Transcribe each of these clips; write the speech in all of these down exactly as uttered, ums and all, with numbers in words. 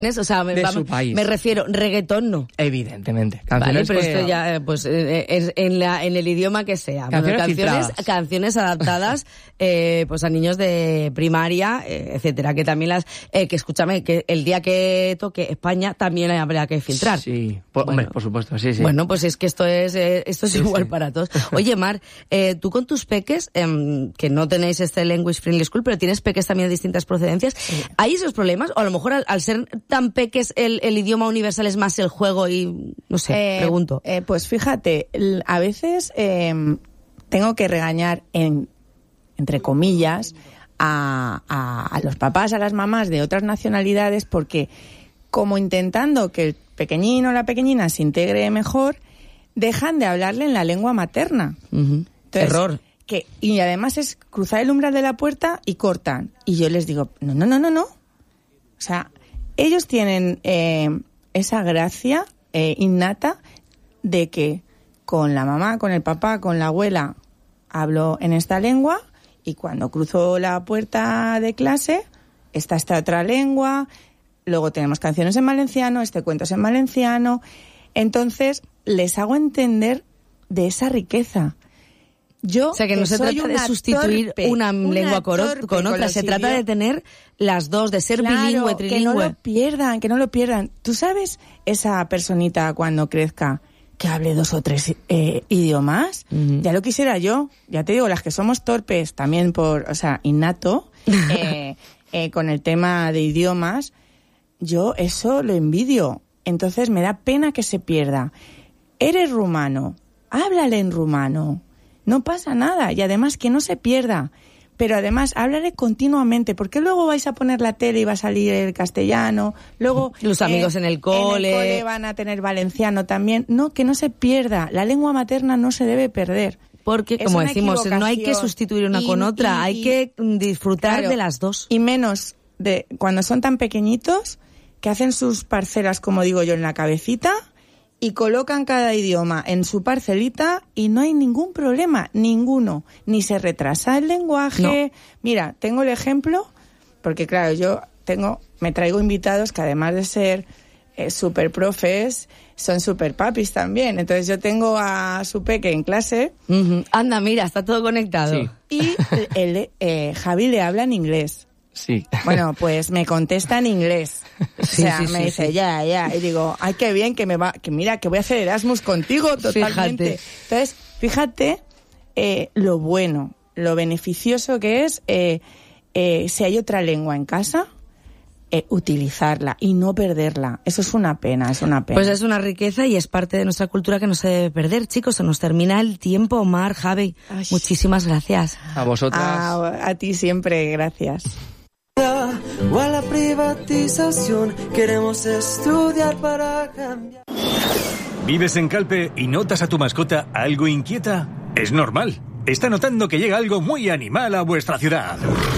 O sea, me, de vamos, su país. Me refiero, reggaetón no. Evidentemente. Vale, Canciones pero que... esto ya, pues, eh, es en, la, en el idioma que sea. Canciones, bueno, canciones, filtradas. canciones adaptadas eh, pues a niños de primaria, eh, etcétera. Que también las, eh, que escúchame, que el día que toque España también habrá que filtrar. Sí, por, Bueno. hombre, por supuesto, sí, sí. Bueno, pues es que esto es eh, esto es Sí, igual sí. para todos. Oye, Mar, eh, tú con tus peques, eh, que no tenéis este Language Friendly School, pero tienes peques también de distintas procedencias, ¿hay esos problemas? O a lo mejor al, al ser tan peques el, el idioma universal es más el juego y, no sé, Eh, pregunto. eh, pues fíjate, l- a veces eh, tengo que regañar, en, entre comillas, a, a, a los papás, a las mamás de otras nacionalidades, porque como intentando que el pequeñino o la pequeñina se integre mejor, dejan de hablarle en la lengua materna. Uh-huh. Entonces, Error. Que, y además es cruzar el umbral de la puerta y cortan. Y yo les digo, no, no, no, no, no. O sea, ellos tienen eh, esa gracia eh, innata de que con la mamá, con el papá, con la abuela hablo en esta lengua y cuando cruzo la puerta de clase está esta otra lengua, luego tenemos canciones en valenciano, este cuento es en valenciano. Entonces les hago entender de esa riqueza. Yo, O sea, que no se soy trata de una sustituir torpe, una lengua con, torpe con otra, los se trata idiomas. de tener las dos, de ser Claro, bilingüe, que no trilingüe. lo pierdan, que no lo pierdan. ¿Tú sabes esa personita cuando crezca que hable dos o tres eh, idiomas? Uh-huh. Ya lo quisiera yo. Ya te digo, las que somos torpes también por, o sea, innato, eh, eh, con el tema de idiomas, yo eso lo envidio. Entonces me da pena que se pierda. Eres rumano, háblale en rumano. No pasa nada. Y además que no se pierda. Pero además, háblale continuamente, porque luego vais a poner la tele y va a salir el castellano, luego... Los amigos en el cole. En el cole van a tener valenciano también. No, que no se pierda. La lengua materna no se debe perder. Porque, Es como una decimos, no hay que equivocación. sustituir una Y- con otra, y- hay que disfrutar Claro. de las dos. Y menos de cuando son tan pequeñitos, que hacen sus parcelas, como digo yo, en la cabecita, y colocan cada idioma en su parcelita y no hay ningún problema, ninguno. Ni se retrasa el lenguaje. Mira, tengo el ejemplo, porque claro, yo tengo, me traigo invitados que además de ser eh, super profes, son super papis también. Entonces yo tengo a su peque en clase. Uh-huh. Anda, mira, está todo conectado. Sí. Y el, eh, Javi le habla en inglés. Sí. Bueno, pues me contesta en inglés. O Sí, sea, sí, me sí, dice, sí. ya, ya. Y digo, ay, qué bien que me va, que mira, que voy a hacer Erasmus contigo totalmente. Fíjate. Entonces, fíjate eh, lo bueno, lo beneficioso que es eh, eh, si hay otra lengua en casa, eh, utilizarla y no perderla. Eso es una pena, es una pena. Pues es una riqueza y es parte de nuestra cultura que no se debe perder. Chicos, se nos termina el tiempo. Mar, Javi, Ay. muchísimas gracias. A vosotras. a, a ti siempre, gracias. O a la privatización, queremos estudiar para cambiar. ¿Vives en Calpe y notas a tu mascota algo inquieta? Es normal. Está notando que llega algo muy animal a vuestra ciudad.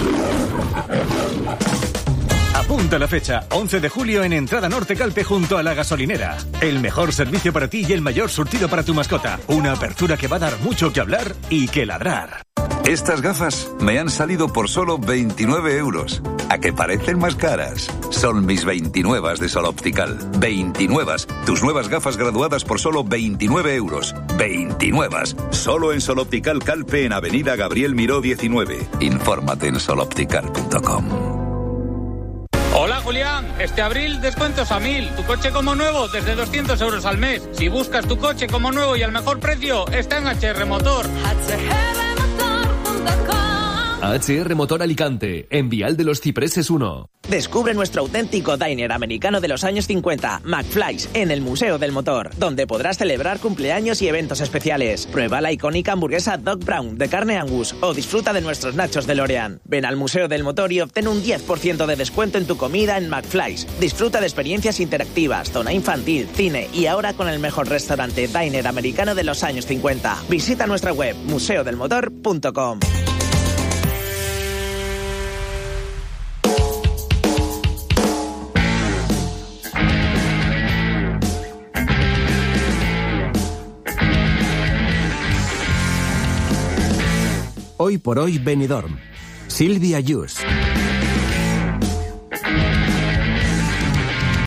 Apunta la fecha, once de julio en Entrada Norte Calpe junto a la gasolinera. El mejor servicio para ti y el mayor surtido para tu mascota. Una apertura que va a dar mucho que hablar y que ladrar. Estas gafas me han salido por solo veintinueve euros. ¿A que parecen más caras? Son mis veintinuevas de Sol Optical. veintinuevas. Tus nuevas gafas graduadas por solo veintinueve euros. veintinuevas. Solo en Sol Optical Calpe en Avenida Gabriel Miró diecinueve. Infórmate en sol optical punto com. Hola Julián, este abril descuentos a mil, tu coche como nuevo desde doscientos euros al mes. Si buscas tu coche como nuevo y al mejor precio, está en H R Motor. H R Motor Alicante, en Vial de los Cipreses uno. Descubre nuestro auténtico diner americano de los años cincuenta, McFly's, en el Museo del Motor, donde podrás celebrar cumpleaños y eventos especiales. Prueba la icónica hamburguesa Doc Brown de carne Angus o disfruta de nuestros nachos de L'Oreal. Ven al Museo del Motor y obtén un diez por ciento de descuento en tu comida en McFly's. Disfruta de experiencias interactivas, zona infantil, cine y ahora con el mejor restaurante diner americano de los años cincuenta. Visita nuestra web museo del motor punto com. Hoy por hoy Benidorm. Silvia Yus.